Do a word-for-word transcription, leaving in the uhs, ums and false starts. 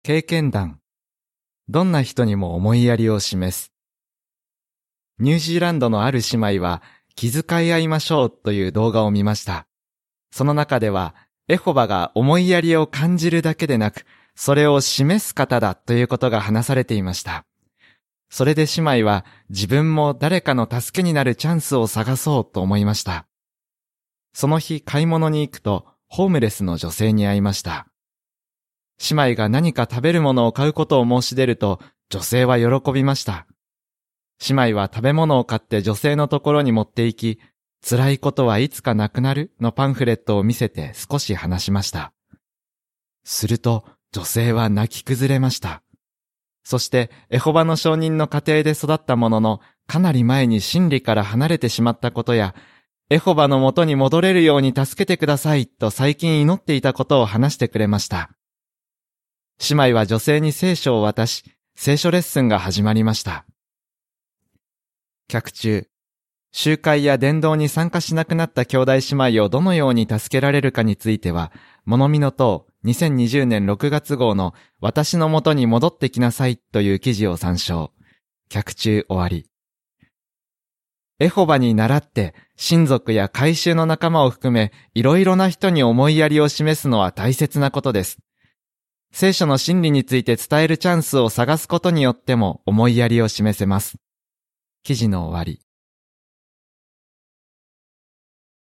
経験談。どんな人にも思いやりを示す。ニュージーランドのある姉妹は気遣い合いましょうという動画を見ました。その中ではエホバが思いやりを感じるだけでなく、それを示す方だということが話されていました。それで姉妹は自分も誰かの助けになるチャンスを探そうと思いました。その日買い物に行くとホームレスの女性に会いました。姉妹が何か食べるものを買うことを申し出ると女性は喜びました。姉妹は食べ物を買って女性のところに持って行き、辛いことはいつかなくなるのパンフレットを見せて少し話しました。すると女性は泣き崩れました。そしてエホバの証人の家庭で育ったものの、かなり前に真理から離れてしまったことや、エホバの元に戻れるように助けてくださいと最近祈っていたことを話してくれました。姉妹は女性に聖書を渡し、聖書レッスンが始まりました。脚注。集会や伝道に参加しなくなった兄弟姉妹をどのように助けられるかについては、物見の塔にせんにじゅうねんろくがつ号の私の元に戻ってきなさいという記事を参照。脚注終わり。エホバに倣って親族や改宗の仲間を含めいろいろな人に思いやりを示すのは大切なことです。聖書の真理について伝えるチャンスを探すことによっても思いやりを示せます。記事の終わり。